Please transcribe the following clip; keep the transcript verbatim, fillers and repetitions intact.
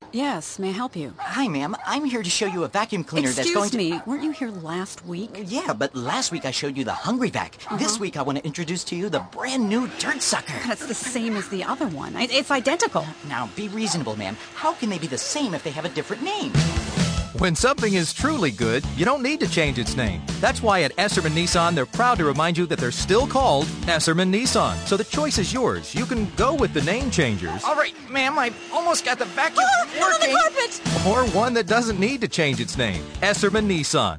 Yes, may I help you? Hi, ma'am. I'm here to show you a vacuum cleaner that's going Excuse to... me, weren't you here last week? Yeah, but last week I showed you the Hungry Vac. Uh-huh. This week I want to introduce to you the brand new Dirt Sucker. God, it's the same as the other one. I- It's identical. Now, be reasonable, ma'am. How can they be the same if they have a different name? When something is truly good, you don't need to change its name. That's why at Esserman Nissan, they're proud to remind you that they're still called Esserman Nissan. So the choice is yours. You can go with the name changers. All right, ma'am, I almost got the vacuum Ah, not on the working. carpet! Or one that doesn't need to change its name. Esserman Nissan.